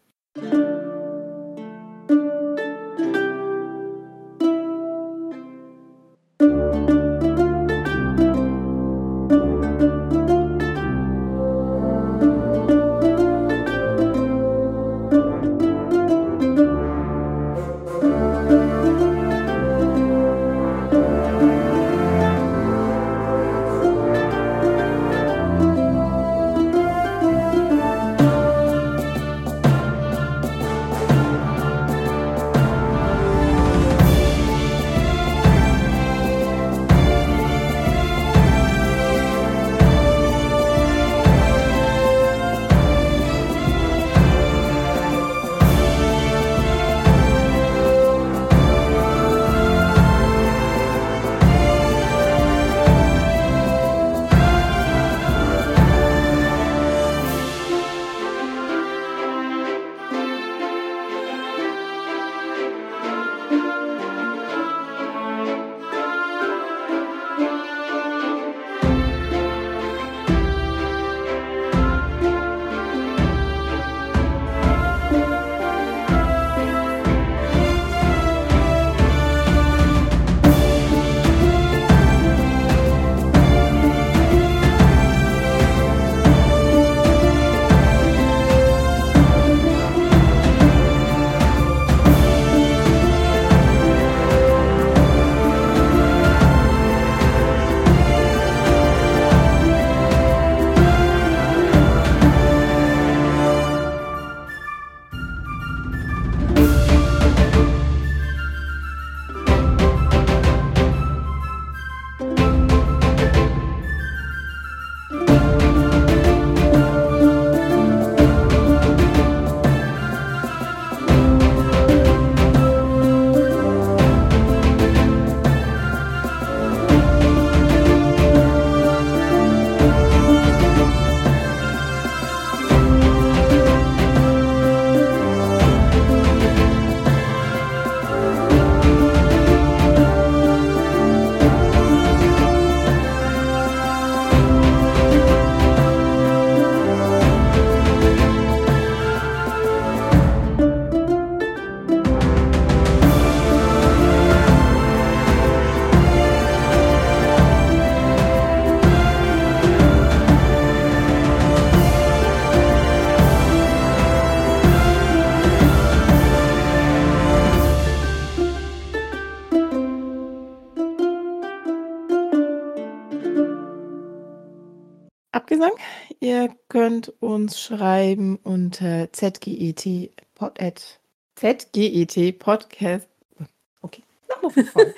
Zeitgesang. Ihr könnt uns schreiben unter zget pod at zget podcast. Okay, nochmal von vorne.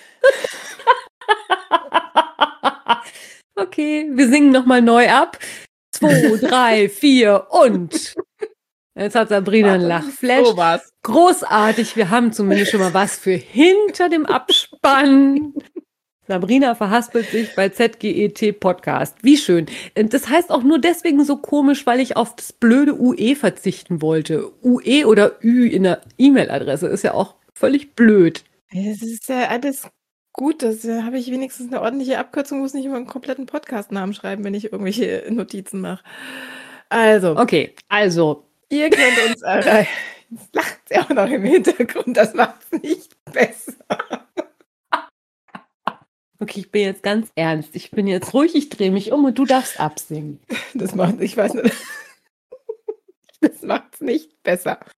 Okay, wir singen nochmal neu ab. Zwei, drei, vier und. Jetzt hat Sabrina einen Lachflash. So was. Großartig, wir haben zumindest schon mal was für hinter dem Abspann. Sabrina verhaspelt sich bei Z G E T Podcast. Wie schön. Das heißt auch nur deswegen so komisch, weil ich auf das blöde U E verzichten wollte. U E oder Ü in der E-Mail-Adresse ist ja auch völlig blöd. Es ist ja alles gut, das äh, habe ich wenigstens eine ordentliche Abkürzung, muss nicht immer einen kompletten Podcast-Namen schreiben, wenn ich irgendwelche Notizen mache. Also, Okay, also, ihr könnt uns erreichen. Jetzt lacht sie auch noch im Hintergrund, das macht es nicht besser. okay, ich bin jetzt ganz ernst. Ich bin jetzt ruhig, ich drehe mich um und du darfst absingen. Das macht, ich weiß nicht. Das macht es nicht besser.